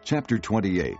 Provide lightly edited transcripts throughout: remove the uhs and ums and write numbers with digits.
Chapter 28.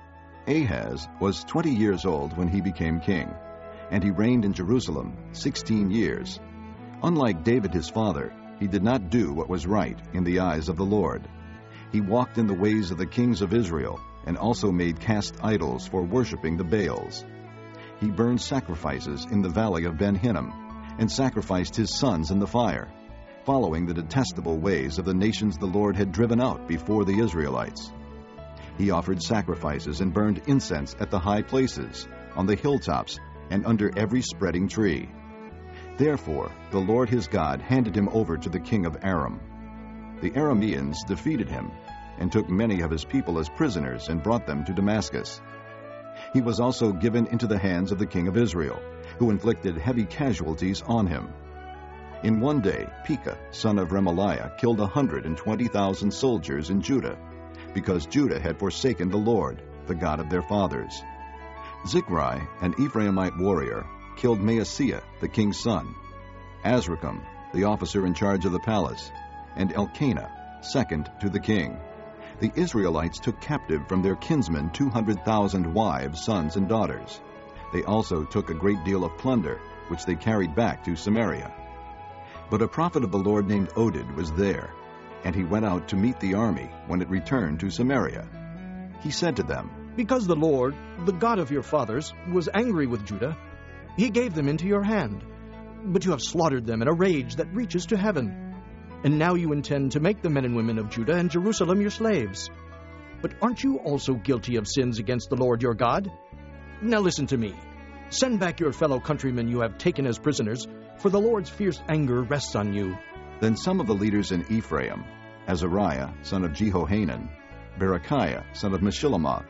Ahaz was 20 years old when he became king, and he reigned in Jerusalem 16 years. Unlike David his father, he did not do what was right in the eyes of the Lord. He walked in the ways of the kings of Israel, and also made cast idols for worshipping the Baals. He burned sacrifices in the valley of Ben-Hinnom, and sacrificed his sons in the fire, following the detestable ways of the nations the Lord had driven out before the Israelites. He offered sacrifices and burned incense at the high places, on the hilltops, and under every spreading tree. Therefore the Lord his God handed him over to the king of Aram. The Arameans defeated him, and took many of his people as prisoners and brought them to Damascus. He was also given into the hands of the king of Israel, who inflicted heavy casualties on him. In one day Pekah, son of Remaliah, killed 120,000 soldiers in Judah, because Judah had forsaken the Lord, the God of their fathers. Zichri, an Ephraimite warrior, killed Maaseiah, the king's son, Azrikam, the officer in charge of the palace, and Elkanah, second to the king. The Israelites took captive from their kinsmen 200,000 wives, sons, and daughters. They also took a great deal of plunder, which they carried back to Samaria. But a prophet of the Lord named Oded was there, and he went out to meet the army when it returned to Samaria. He said to them, "Because the Lord, the God of your fathers, was angry with Judah, he gave them into your hand. But you have slaughtered them in a rage that reaches to heaven. And now you intend to make the men and women of Judah and Jerusalem your slaves. But aren't you also guilty of sins against the Lord your God? Now listen to me. Send back your fellow countrymen you have taken as prisoners, for the Lord's fierce anger rests on you." Then some of the leaders in Ephraim, Azariah, son of Jehohanan, Berechiah, son of Meshillemoth,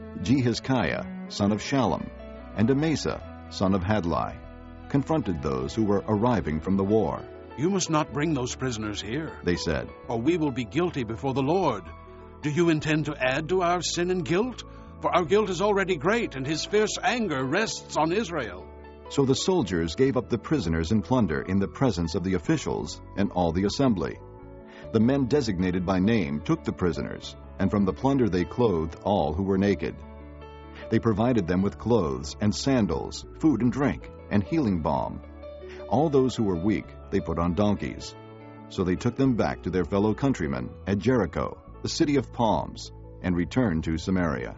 Jehizkiah, son of Shallum, and Amasa, son of Hadlai, confronted those who were arriving from the war. "You must not bring those prisoners here," they said, "or we will be guilty before the Lord. Do you intend to add to our sin and guilt? For our guilt is already great, and his fierce anger rests on Israel." So the soldiers gave up the prisoners and plunder in the presence of the officials and all the assembly. The men designated by name took the prisoners, and from the plunder they clothed all who were naked. They provided them with clothes and sandals, food and drink, and healing balm. All those who were weak they put on donkeys. So they took them back to their fellow countrymen at Jericho, the city of palms, and returned to Samaria.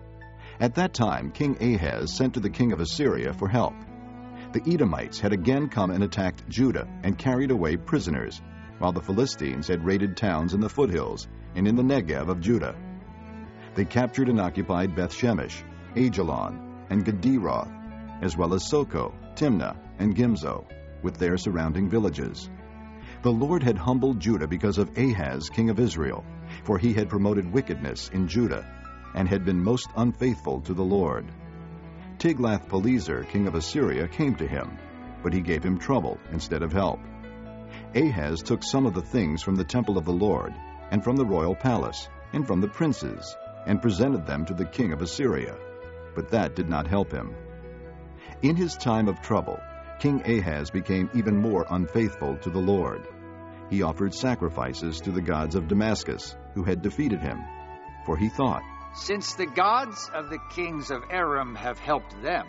At that time King Ahaz sent to the king of Assyria for help. The Edomites had again come and attacked Judah and carried away prisoners, while the Philistines had raided towns in the foothills and in the Negev of Judah. They captured and occupied Beth-Shemesh, Ajalon, and Gederoth, as well as Soko, Timnah, and Gimzo, with their surrounding villages. The Lord had humbled Judah because of Ahaz, king of Israel, for he had promoted wickedness in Judah, and had been most unfaithful to the Lord. Tiglath-Pileser, king of Assyria, came to him, but he gave him trouble instead of help. Ahaz took some of the things from the temple of the Lord, and from the royal palace, and from the princes, and presented them to the king of Assyria, but that did not help him. In his time of trouble, King Ahaz became even more unfaithful to the Lord. He offered sacrifices to the gods of Damascus, who had defeated him, for he thought, "Since the gods of the kings of Aram have helped them,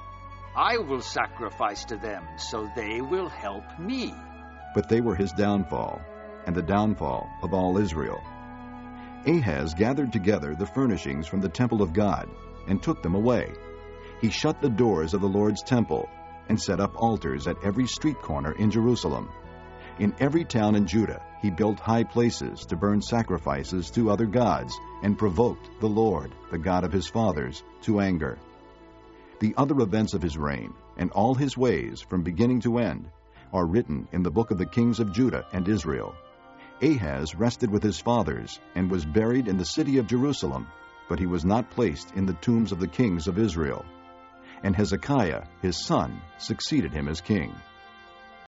I will sacrifice to them, so they will help me." But they were his downfall, and the downfall of all Israel. Ahaz gathered together the furnishings from the temple of God, and took them away. He shut the doors of the Lord's temple, and set up altars at every street corner in Jerusalem. In every town in Judah he built high places to burn sacrifices to other gods, and provoked the Lord, the God of his fathers, to anger. The other events of his reign, and all his ways from beginning to end, are written in the book of the kings of Judah and Israel. Ahaz rested with his fathers, and was buried in the city of Jerusalem, but he was not placed in the tombs of the kings of Israel. And Hezekiah his son succeeded him as king.